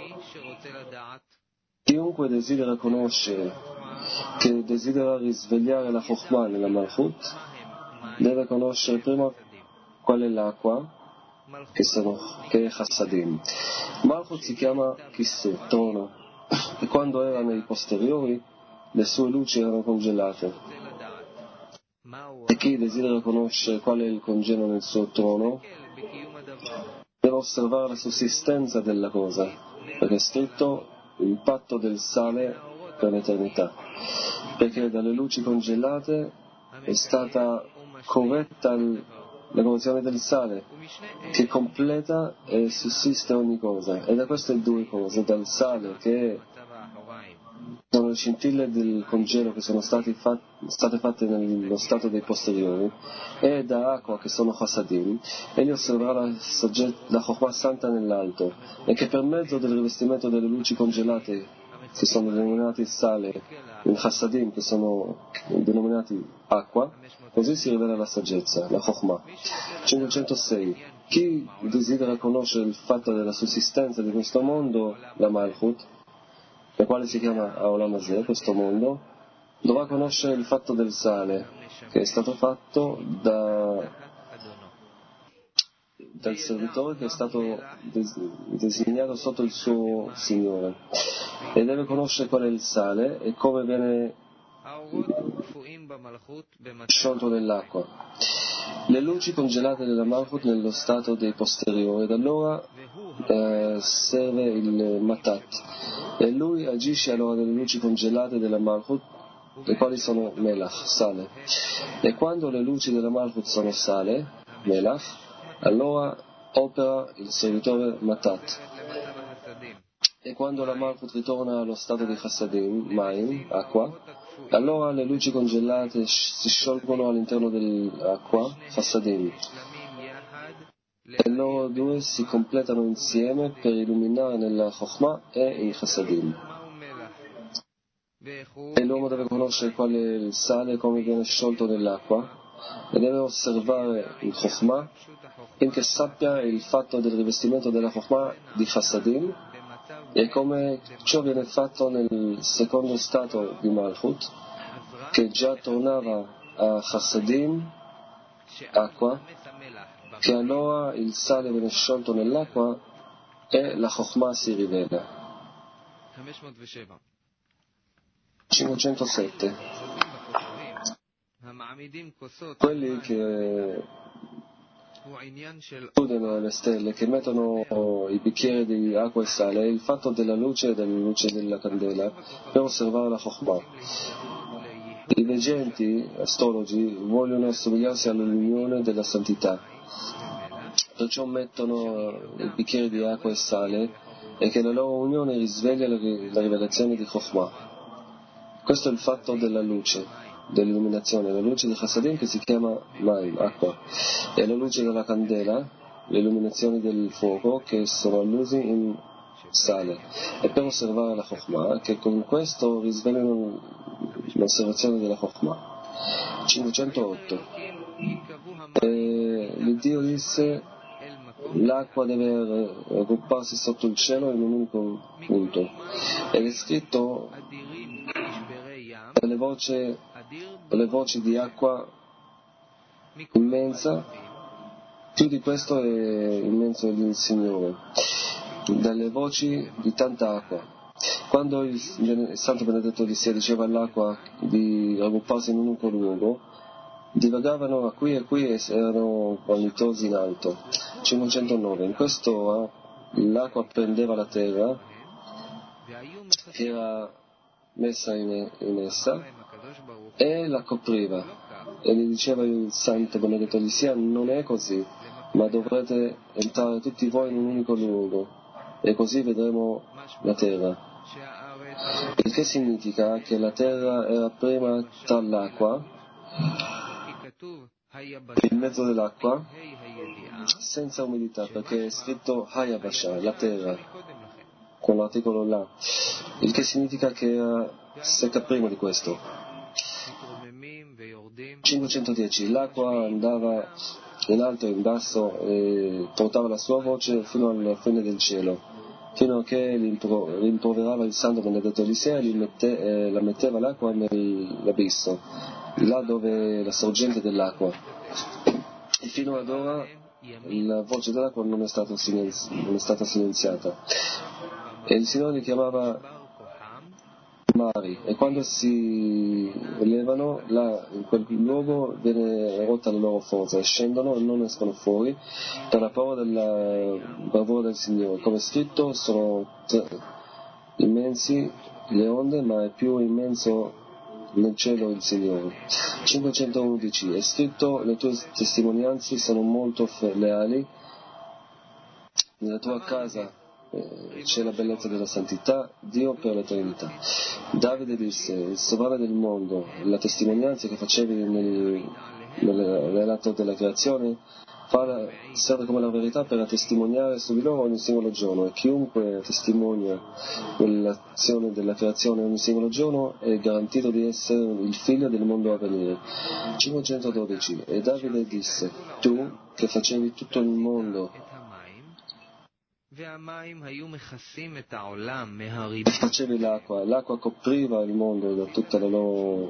Chiunque desidera conoscere, che desidera risvegliare la Chokhmah nella Malchut, deve conoscere prima qual è l'acqua, che, sono, che è Chassadim. Malchut si chiama Kissu, trono, e quando era nei posteriori le sue luci erano congelate. E chi desidera conoscere qual è il congelo nel suo trono deve osservare la sussistenza della cosa, perché è scritto il patto del sale per l'eternità, perché dalle luci congelate è stata corretta la correzione del sale, che completa e sussiste ogni cosa. E da queste due cose, dal sale, che sono le scintille del congelo che sono fat, state fatte nello stato dei posteriori, e da acqua, che sono Chassadim, egli osserverà la, la Chokhmah santa nell'alto, e che per mezzo del rivestimento delle luci congelate, che sono denominati sale, in Chassadim, che sono denominati acqua, così si rivela la saggezza, la Chokhmah. cinquecentosei. Chi desidera conoscere il fatto della sussistenza di questo mondo, la Malchut, la quale si chiama Aolam Hazeh, questo mondo, dovrà conoscere il fatto del sale, che è stato fatto da, dal servitore che è stato des, designato sotto il suo Signore, e deve conoscere qual è il sale e come viene sciolto nell'acqua. Le luci congelate della Malchut nello stato dei posteriori, ed allora eh, serve il Matat, e lui agisce allora nelle luci congelate della Malchut, le quali sono Melach, sale. E quando le luci della Malchut sono sale, Melach, allora opera il servitore Matat. E quando la Malchut ritorna allo stato di Chassadim, Maim, acqua, allora le luci congelate si sciolgono all'interno dell'acqua, Chassadim, e loro due si completano insieme per illuminare nella Chokhmah e in Chassadim. E l'uomo deve conoscere qual è il sale e come viene sciolto nell'acqua, e deve osservare il Chokhmah finché sappia il fatto del rivestimento della Chokhmah di Chassadim, e come ciò viene fatto nel secondo stato di Malchut, che già tornava a Chassadim, acqua, che allora il sale viene sciolto nell'acqua e la Chokhmah si rivela. cinquecentosette. Quelli che chiudono le stelle, che mettono i bicchieri di acqua e sale, è il fatto della luce e della luce della candela per osservare la Chokhmah. I veggenti, astrologi, vogliono assomigliarsi all'unione della santità, perciò mettono i bicchieri di acqua e sale, e che la loro unione risveglia la rivelazione di Chokhmah. Questo è il fatto della luce, dell'illuminazione, la luce di Chassadim, che si chiama Maim, acqua, e la luce della candela, l'illuminazione del fuoco, che sono allusi in sale, e per osservare la Chokhmah, che con questo risvegliano l'osservazione della Chokhmah. cinquecentotto. E l'Iddio disse: l'acqua deve raggrupparsi sotto il cielo in un unico punto, ed è scritto per le voci, per le voci di acqua immensa, più di questo è immenso il Signore, dalle voci di tanta acqua. Quando il, il Santo Benedetto di Sia diceva all'acqua di raggrupparsi in un unico luogo, divagavano a qui e qui e erano vanitosi in alto. cinquecentonove. In quest'ora l'acqua prendeva la terra che era messa in, in essa e la copriva. E gli diceva il santo benedetto di sia: non è così, ma dovrete entrare tutti voi in un unico luogo e così vedremo la terra. Il che significa che la terra era prima tra l'acqua, in mezzo dell'acqua, senza umidità, perché è scritto Hayabasha, la terra, con l'articolo là, il che significa che era secca prima di questo. cinquecentodieci. L'acqua andava in alto e in basso e portava la sua voce fino alla fine del cielo, fino a che rimproverava il santo benedetto Elisea e mette, eh, la metteva l'acqua nell'abisso, là dove è la sorgente dell'acqua. E fino ad ora la voce dell'acqua non è stata, silenzi- non è stata silenziata. E il Signore li chiamava mari, e quando si elevano là in quel luogo viene rotta la loro forza, scendono e non escono fuori per la paura della bravura del Signore. Come è scritto, sono tre, immensi le onde, ma è più immenso nel cielo il Signore. cinquecentoundici. È scritto: le tue testimonianze sono molto leali, nella tua casa c'è la bellezza della santità, Dio per l'eternità. Davide disse: il sovrano del mondo, la testimonianza che facevi nel, nel relato della creazione fa, serve come la verità per testimoniare su di loro ogni singolo giorno, e chiunque testimonia l'azione della creazione ogni singolo giorno è garantito di essere il figlio del mondo a venire. cinquecentododici. E Davide disse: tu che facevi tutto il mondo, facevi l'acqua, l'acqua copriva il mondo da tutta la loro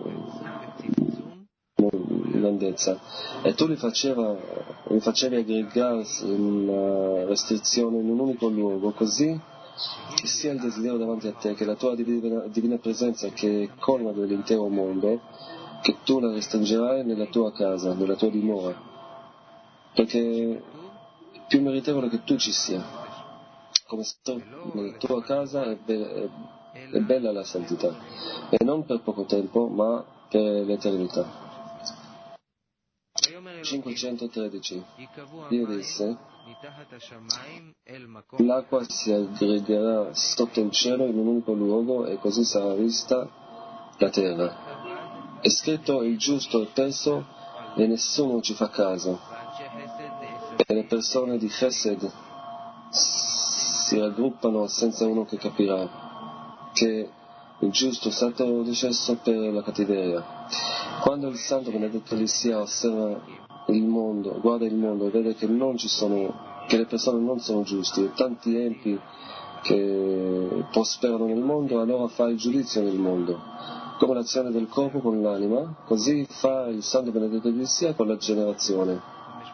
grandezza, e tu li, faceva, li facevi aggregarsi in una restrizione in un unico luogo, così che sia il desiderio davanti a te, che la tua divina, divina presenza che colma dell'intero mondo, che tu la restringerai nella tua casa, nella tua dimora, perché è più meritevole che tu ci sia. Come sto nella tua casa è, be- è bella la santità, e non per poco tempo, ma per l'eternità. cinquecentotredici. Dio disse: l'acqua si aggregherà sotto il cielo in un unico luogo, e così sarà vista la terra. È scritto: il giusto è perso e nessuno ci fa caso, e le persone di Chesed si raggruppano senza uno che capirà che il giusto è stato decesso per la cattiveria. Quando il santo benedetto Elisea osserva il mondo, guarda il mondo e vede che non ci sono, che le persone non sono giuste, e tanti empi che prosperano nel mondo, allora fa il giudizio nel mondo. Come l'azione del corpo con l'anima, così fa il santo benedetto Elisea con la generazione.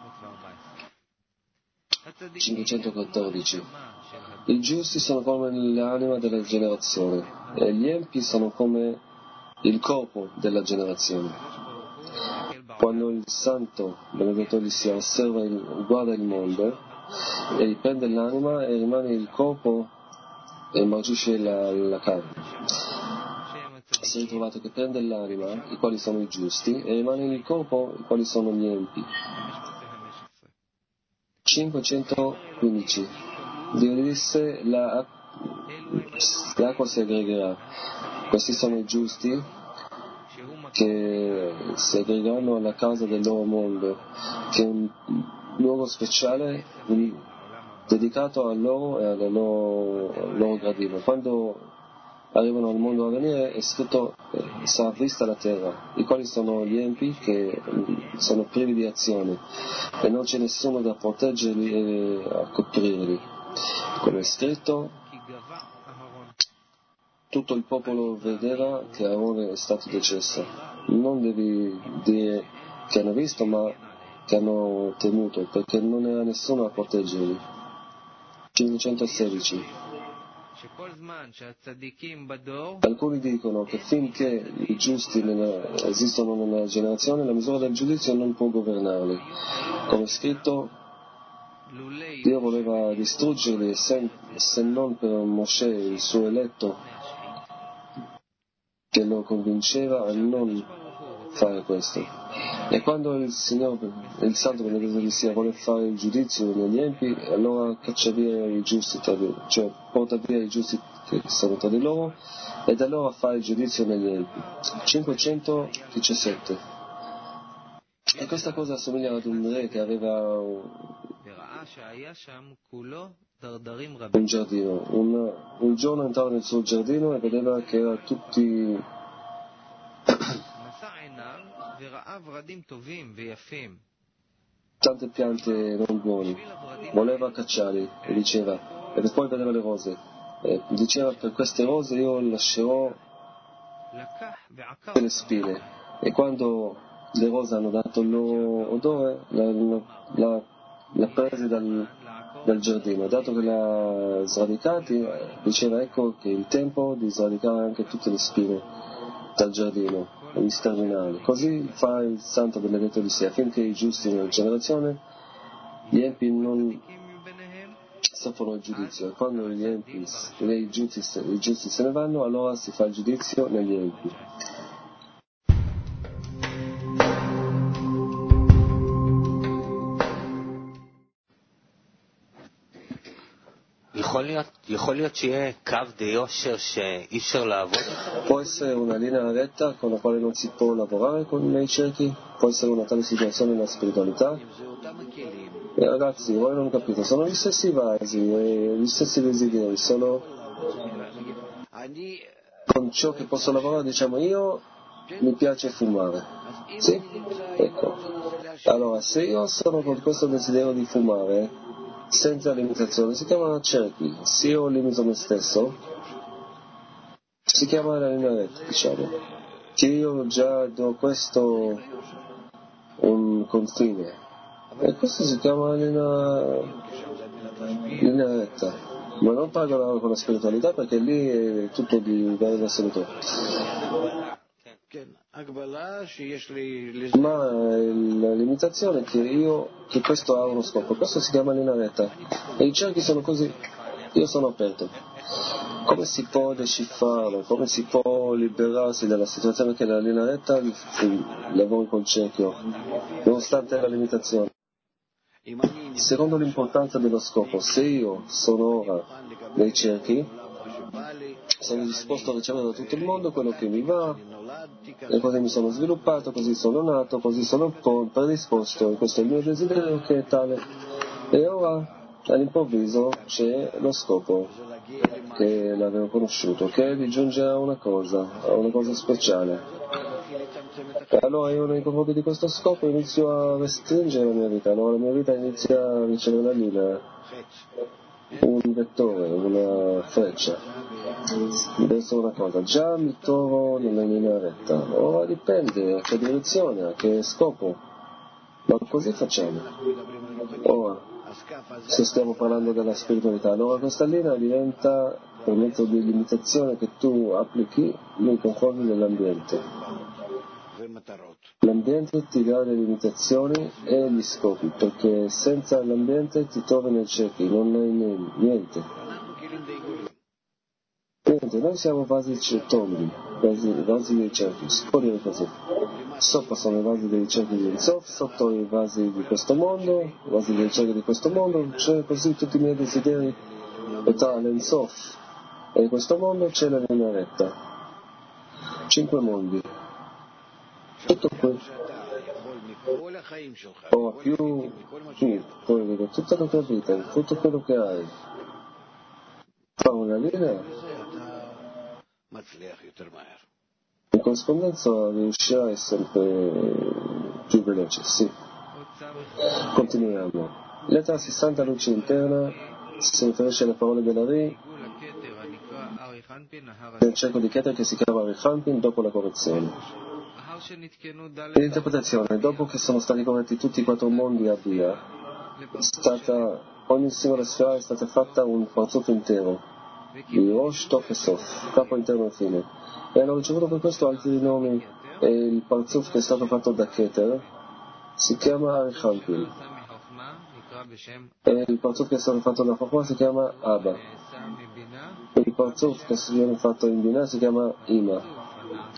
cinquecentoquattordici. I giusti sono come l'anima della generazione, e gli empi sono come il corpo della generazione. Quando il santo benedetto Elisea osserva il, guarda il mondo e prende l'anima, e rimane il corpo e marcisce la, la carne. Si è ritrovato che prende l'anima, i quali sono i giusti, e rimane il corpo, i quali sono gli empi. cinquecentoquindici. Dio disse: la, l'acqua si aggregherà. Questi sono i giusti che si aggregano alla casa del loro mondo, che è un luogo speciale dedicato a loro e al loro, loro gradino. Quando arrivano al mondo a venire è scritto: eh, sarà vista la terra, i quali sono gli empi che sono privi di azione, e non c'è nessuno da proteggerli e a coprirli. Come è scritto: tutto il popolo vedeva che Aarone è stato decesso. Non devi dire che hanno visto, ma che hanno temuto, perché non era nessuno a proteggerli. cinquecentosedici. Alcuni dicono che finché i giusti nella, esistono nella generazione, la misura del giudizio non può governarli. Come è scritto: Dio voleva distruggerli, se, se non per Mosè, il suo eletto, che lo convinceva a non fare questo. E quando il Signore, il Santo Benedetto di Sia, vuole fare il giudizio negli empi, allora caccia via i giusti, cioè porta via i giusti che sono tra di loro, e da loro fa il giudizio negli empi. cinquecentodiciassette. E questa cosa assomiglia ad un re che aveva un, un giardino. Un, un giorno entrava nel suo giardino e vedeva che era tutti tante piante non buone. Voleva cacciarli e diceva, e poi vedeva le rose, e diceva, per queste rose io lascerò le spine, e quando le rose hanno dato il loro odore l'ha, l'ha, l'ha presi dal, dal giardino, dato che l'ha sradicati, diceva, ecco che è il tempo di sradicare anche tutte le spine dal giardino, gli sterminali. Così fa il Santo Benedetto di Sia, affinché i giusti nella generazione, gli empi non soffrono il giudizio, e quando gli empi, i giusti, i giusti se ne vanno, allora si fa il giudizio negli empi. Può essere una linea retta con la quale non si può lavorare con nei cerchi? Può essere una tale situazione nella spiritualità? E ragazzi, voi non capite, sono gli stessi vasi e gli stessi desideri, sono con ciò che posso lavorare. Diciamo, io mi piace fumare, sì? Ecco, allora se io sono con questo desiderio di fumare senza limitazione, si chiama cerchi. Se io limito me stesso, si chiama la linea retta, diciamo, che io già do questo un confine, e questo si chiama linea, linea retta. Ma non parlo con la spiritualità, perché lì è tutto di vera assoluto. Ma la limitazione è che io, che questo ha uno scopo, questo si chiama linea retta, e i cerchi sono così, io sono aperto. Come si può decifrarlo? Come si può liberarsi dalla situazione che la linea retta lavora col cerchio, nonostante la limitazione? Secondo l'importanza dello scopo, se io sono ora nei cerchi, sono disposto a ricevere da tutto il mondo quello che mi va, e così mi sono sviluppato, così sono nato, così sono predisposto, e questo è il mio desiderio che è tale. E ora, all'improvviso, c'è lo scopo che l'avevo conosciuto, che è di giungere a una cosa, a una cosa speciale. E allora io nei confronti di questo scopo inizio a restringere la mia vita, allora la mia vita inizia a ricevere una linea, un vettore, una freccia verso una cosa. Già mi trovo nella linea retta, ora dipende a che direzione, a che scopo, ma così facciamo. Ora, se stiamo parlando della spiritualità, allora questa linea diventa, per mezzo di limitazione che tu applichi nei confronti dell'ambiente. L'ambiente ti dà le limitazioni e gli scopi, perché senza l'ambiente ti trovi nei cerchi, non hai niente. Niente, noi siamo vasi tondi, vasi, vasi dei cerchi, si può dire così. Sopra sono i vasi dei cerchi di Ensof, sotto i vasi di questo mondo, i vasi dei cerchi di questo mondo, c'è così tutti i miei desideri, e tra l'Ensof e questo mondo c'è la linea retta. Cinque mondi. Tutto qui. O più tu puoi vedere tutta la tua vita, tutto quello che hai. Fa una linea. In corrispondenza riuscirai sempre più veloce, sì. Continuiamo. Lettera sessanta, luce interna, si riferisce alle parole della Ri nel cerco di Keter che si chiama Arichampin dopo la correzione. L'interpretazione, dopo che sono stati corretti tutti i quattro mondi a via, è stata, ogni singola sfera è stata fatta un parzuf intero, di Rosh, Tov e Sof, capo interno e fine, e hanno ricevuto per questo altri nomi, e il parzuf che è stato fatto da Keter si chiama Arichampin, e il parzuf che è stato fatto da Chokmah si chiama Abba, e il parzuf che viene fatto in Binah si chiama Ima.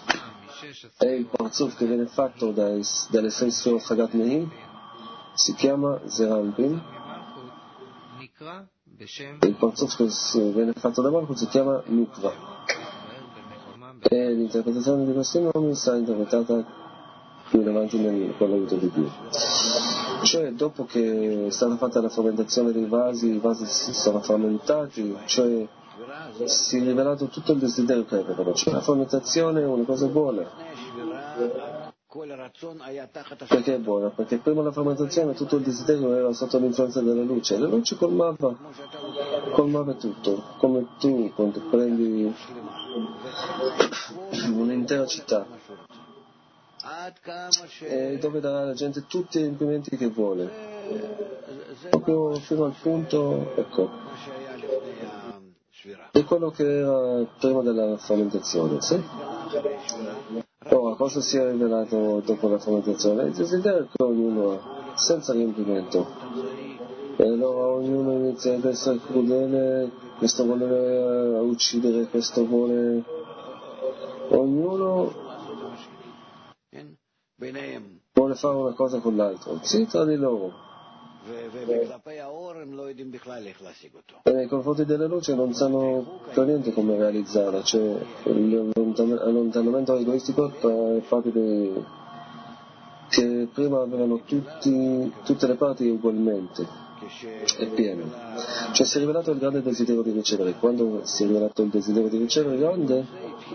e il parzuf che viene fatto dai, dalle sei sfirot Chagat Mehi si chiama Zeranpin, e il parzuf che viene fatto da Malchut si chiama Nukva, e l'interpretazione di questi nomi sarà interpretata più in avanti nel, con l'aiuto di Dio. Cioè, dopo che è stata fatta la fermentazione dei vasi, i vasi si sono frammentati, cioè si è rivelato tutto il desiderio che avevano. Cioè, la fermentazione è una cosa buona. Perché è buona? Perché prima della fermentazione tutto il desiderio era sotto l'influenza della luce, e la luce colmava, colmava tutto, come tu quando prendi un'intera città e dove darà alla gente tutti gli implementi che vuole, proprio fino al punto, ecco, è quello che era prima della fermentazione, sì? Ora, cosa si è rivelato dopo la fermentazione? Il desiderio che ognuno ha, senza riempimento. E allora ognuno inizia ad essere crudele, questo vuole uccidere, questo vuole... Ognuno vuole fare una cosa con l'altro, sì, tra di loro. E nei confronti della luce non sanno per niente come realizzarla, cioè l'allontanamento egoistico tra i fatti dei... che prima avevano tutti, tutte le parti ugualmente e pieno. Cioè si è rivelato il grande desiderio di ricevere. Quando si è rivelato il desiderio di ricevere grande,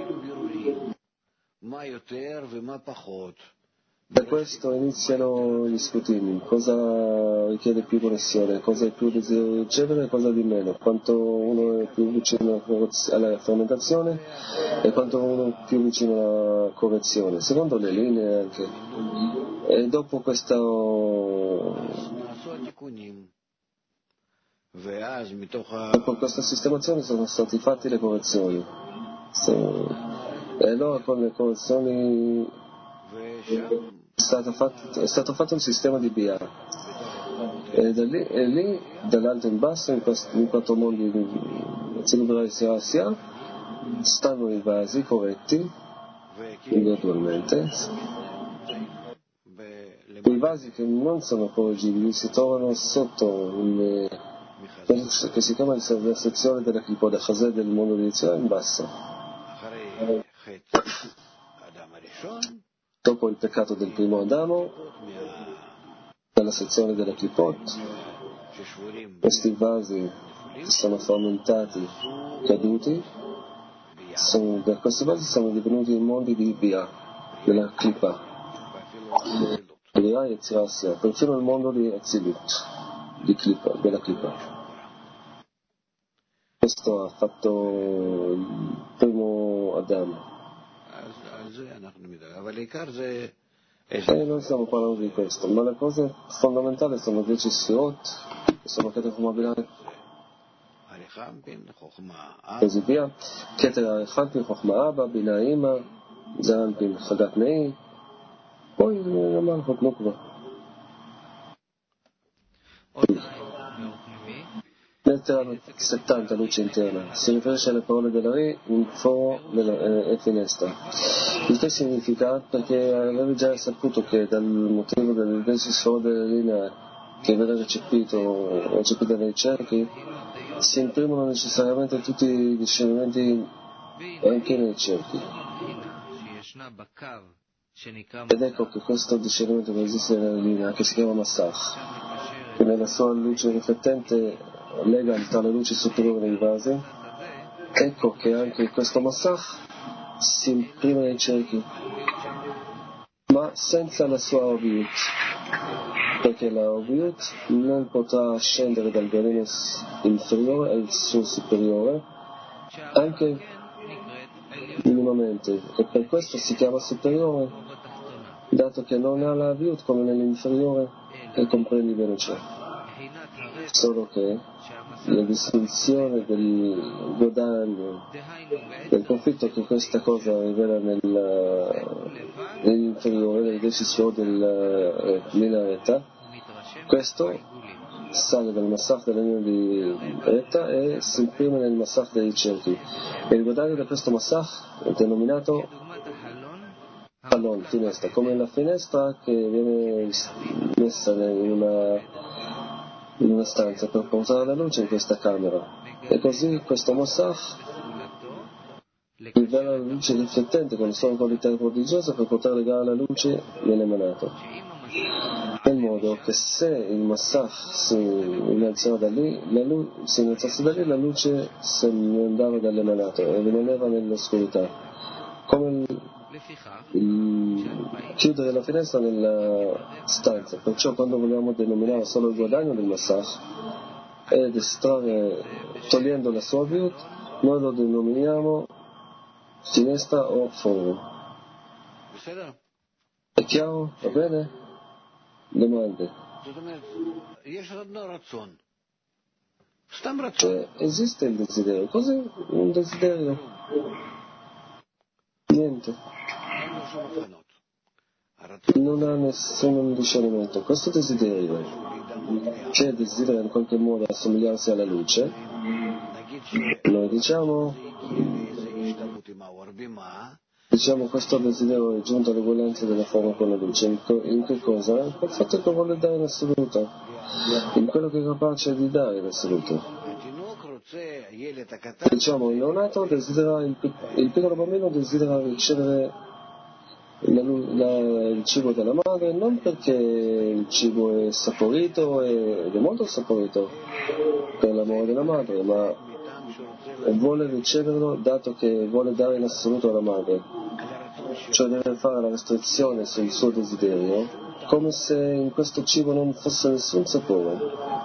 da questo iniziano gli scrutini, cosa richiede più connessione, cosa è più desiderio di ricevere e cosa di meno, quanto uno è più vicino alla fermentazione e quanto uno è più vicino alla correzione, secondo le linee anche. E dopo questa, dopo questa sistemazione sono stati fatti le correzioni. E allora con le correzioni È stato, fatto, è stato fatto un sistema di B A e, da lì, e lì dall'alto in basso in, questo, in quattro mondi celebrali si Asia stanno i vasi corretti gradualmente. I vasi che non sono correggibili si trovano sotto il, che si chiama la sezione della Klipot Chazé del mondo di Israele in basso. Dopo il peccato del primo Adamo, nella sezione della Klipot, questi vasi che sono frammentati, caduti, sono, da questi vasi sono divenuti i mondi di Bia, della Klippa, Bia e Tzirasia, perfino il mondo di Azilut, di Klippa, della Klippa. Questo ha fatto il primo Adamo. E non stiamo parlando di questo, ma le cose fondamentali sono dieci sfirot, che sono Keter Chokhmah Binah così via, Keter Arechanpin Chokhmah Abba Binah Ima Zeranpin Chagat Mehi, poi la Malchut Nukva. Nel terreno settanta luce interna si riferisce alle parole della Re in foro e eh, finestra, il che significa perché avevi già saputo che dal motivo del desisforo della linea che verrà recepito recepita nei cerchi si imprimono necessariamente tutti i discernimenti anche nei cerchi, ed ecco che questo discernimento che esiste nella linea, che si chiama Massach, che nella sua luce riflettente lega tra le luci superiori dei vasi, ecco che anche questo Massach si imprime nei cerchi, ma senza la sua Oviut, perché la Oviut non potrà scendere dal gradino inferiore al suo superiore, anche minimamente, e per questo si chiama superiore, dato che non ha la Oviut come nell'inferiore e comprendi bene ciò. Solo che la distinzione del guadagno, del profitto che questa cosa rivela nel, nell'inferiore, nel deciso del minaretta, questo sale dal massacro della linea di retta e si imprime nel massacro dei cerchi. E il guadagno da questo massacro è denominato Allora, finestra, come la finestra che viene messa in una, in una stanza per portare la luce in questa camera. E così questo Masach rivela la luce riflettente con la sua qualità prodigiosa per poter legare la luce nell'emanato. Nel modo che se il Masach si innalzava da lì, la lu- si innalzasse da lì, la luce se ne andava dall'emanato e rimaneva nell'oscurità. Come il, il chiudere la finestra nella stanza. Perciò quando vogliamo denominare solo il guadagno del Masach ed estrarre, togliendo la sua virtù, noi lo denominiamo finestra o foro. È chiaro? Va bene? Domande? Cioè, esiste il desiderio. Cos'è un desiderio? Niente. Non ha nessun discernimento. Questo desiderio, che desidera in qualche modo assomigliarsi alla luce, noi diciamo Diciamo questo desiderio è giunto all'uguaglianza della forma con la luce. In, co- in che cosa? In quel fatto che vuole dare in assoluto, in quello che è capace di dare in assoluto. Diciamo, il neonato desidera, il, il piccolo bambino desidera ricevere la, la, il cibo della madre non perché il cibo è saporito ed è molto saporito per l'amore della madre, ma vuole riceverlo dato che vuole dare in assoluto alla madre, cioè deve fare la restrizione sul suo desiderio come se in questo cibo non fosse nessun sapore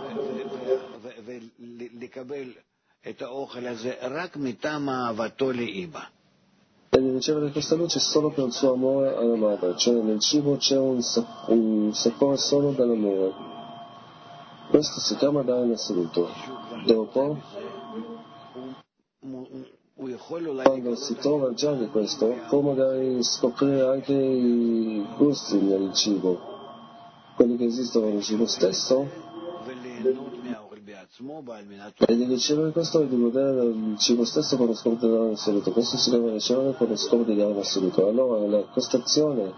e di ricevere questa luce solo per il suo amore alla madre, cioè nel cibo c'è un, sap- un sapore solo dell'amore. Questo si chiama dare in assoluto. Dopo, quando si trova già di questo, può magari scoprire anche i gusti nel cibo, quelli che esistono nel cibo stesso, e di ricevere questo e di godere del cibo stesso con lo scopo di dare in assoluto. Questo si deve ricevere con lo scopo di dare in assoluto. Allora la, questa azione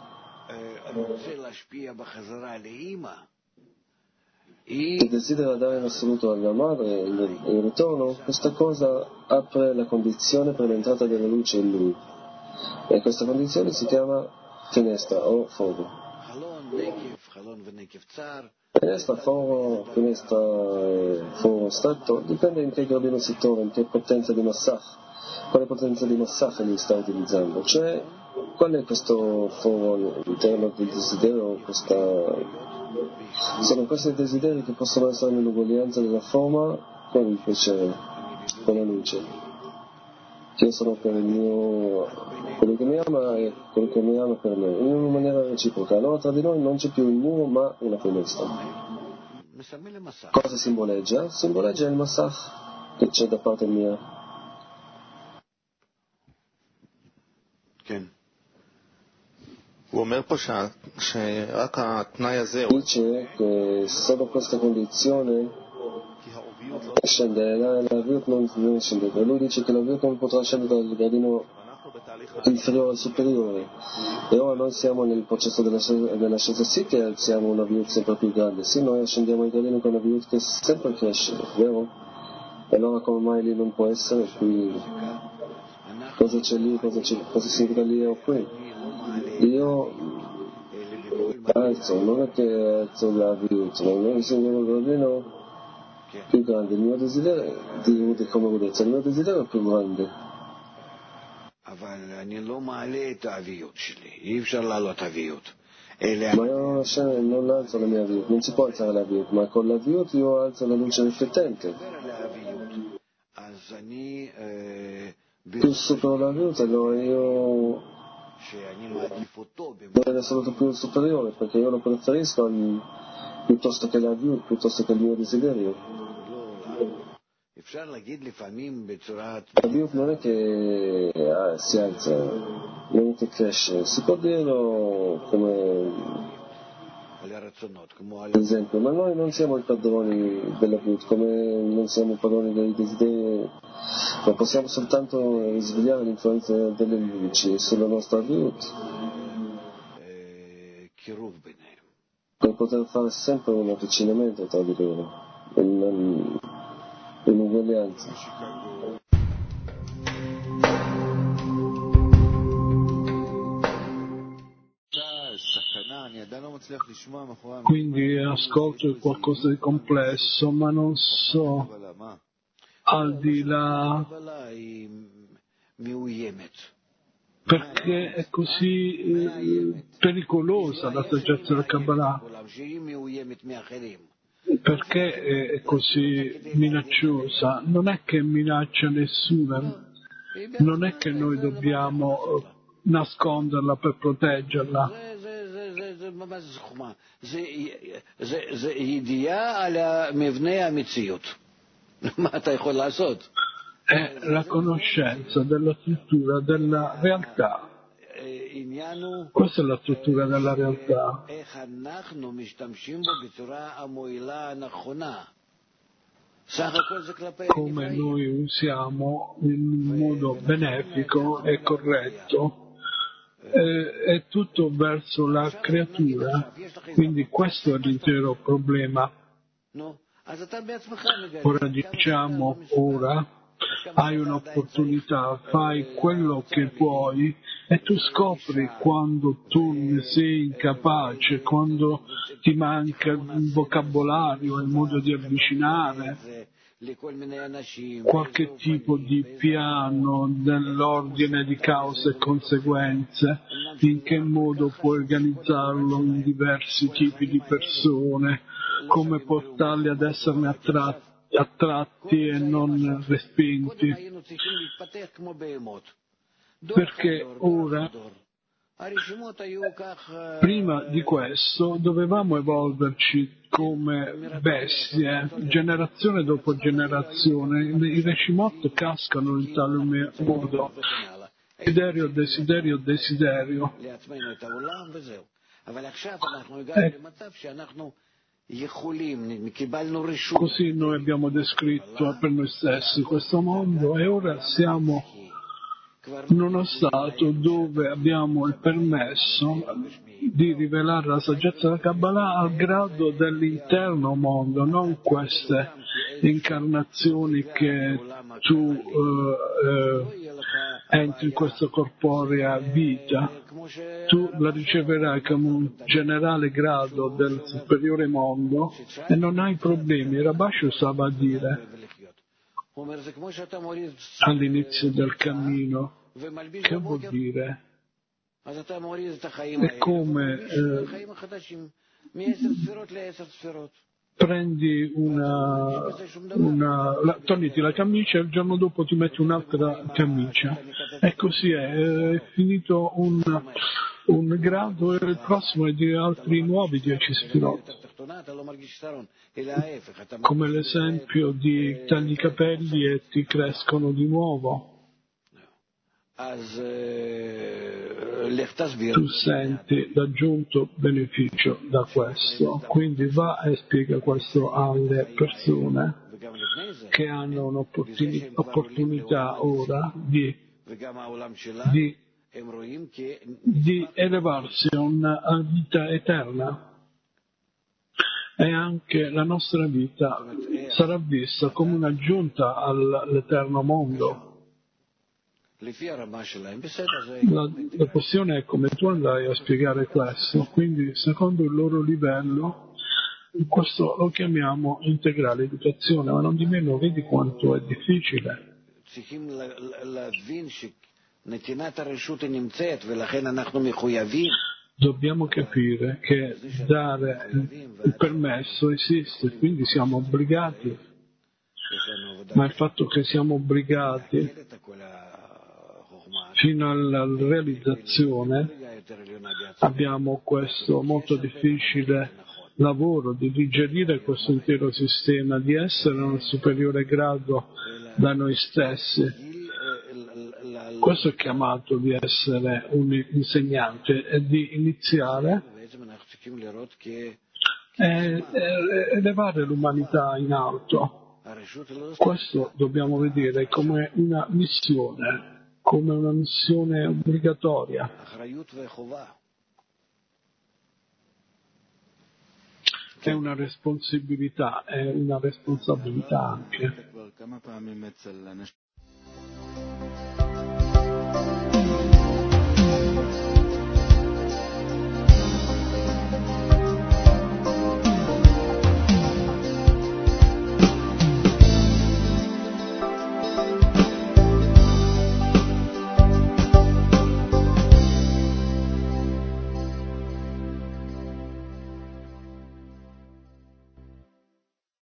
che desidera dare in assoluto alla madre in, in ritorno, questa cosa apre la condizione per l'entrata della luce in lui, e questa condizione si chiama finestra o foro. Finestra, foro, finestra e foro stretto dipende in che gradino si trova, in che potenza di Masach, quale potenza di Masach lui sta utilizzando, cioè qual è questo foro all'interno del desiderio, questa sono questi desideri che possono essere nell'uguaglianza della forma con il piacere, con la luce. Io sono per il mio, quello che mi ama e quello che mi ama per me, in una maniera reciproca. Allora tra di noi non c'è più il muro ma una finestra. Cosa simboleggia? Simboleggia il Masach che c'è da parte mia. Dice che solo questa condizione scende, la, la virtù non, non scende. Lui dice che la virtù non potrà scendere dal gradino inferiore al superiore, e ora noi siamo nel processo dell'ascesa, sì che alziamo una virtù sempre più grande, sì, noi ascendiamo il gradino con una virtù che sempre cresce, vero? E allora come mai lì non può essere qui? Cosa c'è lì, cosa, c'è, cosa significa lì o qui? Io alzo, non è che alzo la virtù, ma non singolo gradino più grande, il mio desiderio di come udezza, il mio desiderio è più grande. Ma io non, non alzo la mia virtù, non si può alzare la virtù, ma con la virtù io alzo la luce riflettente. Più supero la virtù, allora io vorrei assoluto più superiore, perché io lo preferisco al, piuttosto che la virtù, piuttosto che il mio desiderio. La virtù non è che ah, si alza, non è che cresce, si può dirlo come ad esempio, ma noi non siamo i padroni della virtù, come non siamo i padroni dei desideri, ma possiamo soltanto risvegliare l'influenza delle luci sulla nostra virtù. per poter fare sempre un avvicinamento tra di loro, un, un'uguaglianza. Quindi ascolto qualcosa di complesso, ma non so al di là perché è così eh, pericolosa la saggezza del Kabbalah, perché è così minacciosa. Non è che minaccia nessuno, non è che noi dobbiamo nasconderla per proteggerla. È la conoscenza della struttura della realtà. Questa è la struttura della realtà. Come noi usiamo in modo benefico e corretto. È tutto verso la creatura, quindi questo è l'intero problema. Ora diciamo, ora hai un'opportunità, fai quello che puoi e tu scopri quando tu ne sei incapace, quando ti manca il vocabolario, il modo di avvicinare, qualche tipo di piano dell'ordine di cause e conseguenze, in che modo puoi organizzarlo in diversi tipi di persone, come portarli ad esserne attratti, attratti e non respinti. Perché ora, prima di questo, dovevamo evolverci come bestie, generazione dopo generazione. I Reshimot cascano in tale modo. Desiderio, desiderio, desiderio. E così noi abbiamo descritto per noi stessi questo mondo e ora siamo in uno stato dove abbiamo il permesso di rivelare la saggezza della Kabbalah al grado dell'interno mondo, non queste incarnazioni che tu eh, eh, entri in questa corporea vita. Tu la riceverai come un generale grado del superiore mondo e non hai problemi. Rabash usava a dire all'inizio del cammino, che vuol dire? È come eh, prendi una, una la, togliti la camicia e il giorno dopo ti metti un'altra camicia e così è, è finito un, un grado e il prossimo è di altri nuovi dieci sfirot, come l'esempio di tagli i capelli e ti crescono di nuovo. Tu senti l'aggiunto beneficio da questo, quindi va e spiega questo alle persone che hanno un'opportunità ora di, di, di elevarsi a una vita eterna, e anche la nostra vita sarà vista come un'aggiunta all'eterno mondo. La, la questione è come tu andrai a spiegare questo, quindi secondo il loro livello questo lo chiamiamo integrale educazione, ma non di meno vedi quanto è difficile. Dobbiamo capire che dare il permesso esiste, quindi siamo obbligati, ma il fatto che siamo obbligati fino alla realizzazione abbiamo questo molto difficile lavoro di digerire questo intero sistema, di essere in un superiore grado da noi stessi. Questo è chiamato di essere un insegnante e di iniziare e elevare l'umanità in alto. Questo dobbiamo vedere come una missione, come una missione obbligatoria. è una responsabilità, è una responsabilità anche.